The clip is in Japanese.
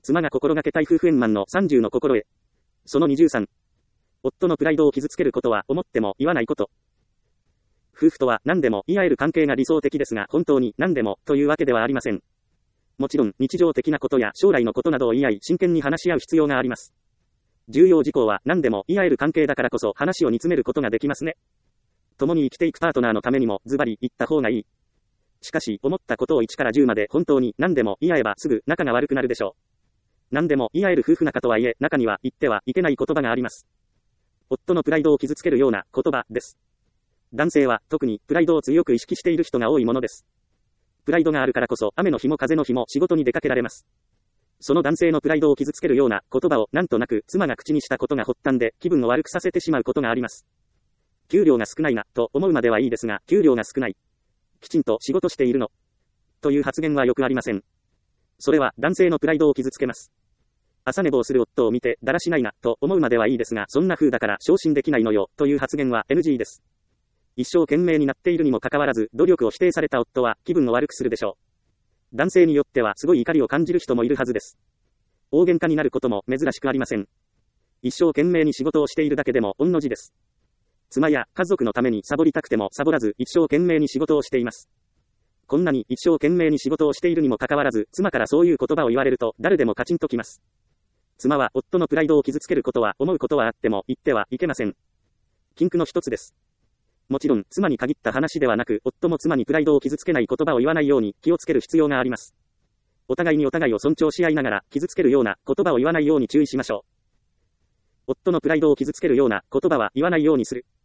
妻が心がけたい夫婦円満の30の心得。その23。夫のプライドを傷つけることは思っても言わないこと。夫婦とは何でも言い合える関係が理想的ですが、本当に何でもというわけではありません。もちろん日常的なことや将来のことなどを言い合い真剣に話し合う必要があります。重要事項は何でも言い合える関係だからこそ話を煮詰めることができますね。共に生きていくパートナーのためにもズバリ言った方がいい。しかし思ったことを1から10まで本当に何でも言い合えばすぐ仲が悪くなるでしょう。何でも言い合える夫婦仲とはいえ中には言ってはいけない言葉があります。夫のプライドを傷つけるような言葉です。男性は特にプライドを強く意識している人が多いものです。プライドがあるからこそ雨の日も風の日も仕事に出かけられます。その男性のプライドを傷つけるような言葉をなんとなく妻が口にしたことが発端で気分を悪くさせてしまうことがあります。給料が少ないなと思うまではいいですが、給料が少ない。きちんと仕事しているのという発言はよくありません。それは男性のプライドを傷つけます。朝寝坊する夫を見てだらしないなと思うまではいいですが、そんな風だから昇進できないのよという発言は NG です。一生懸命になっているにもかかわらず努力を否定された夫は気分を悪くするでしょう。男性によってはすごい怒りを感じる人もいるはずです。大喧嘩になることも珍しくありません。一生懸命に仕事をしているだけでも御の字です。妻や家族のためにサボりたくてもサボらず一生懸命に仕事をしています。こんなに一生懸命に仕事をしているにもかかわらず妻からそういう言葉を言われると誰でもカチンときます。妻は夫のプライドを傷つけることは思うことはあっても言ってはいけません。禁句の一つです。もちろん妻に限った話ではなく、夫も妻にプライドを傷つけない言葉を言わないように気をつける必要があります。お互いにお互いを尊重し合いながら傷つけるような言葉を言わないように注意しましょう。夫のプライドを傷つけるような言葉は言わないようにする。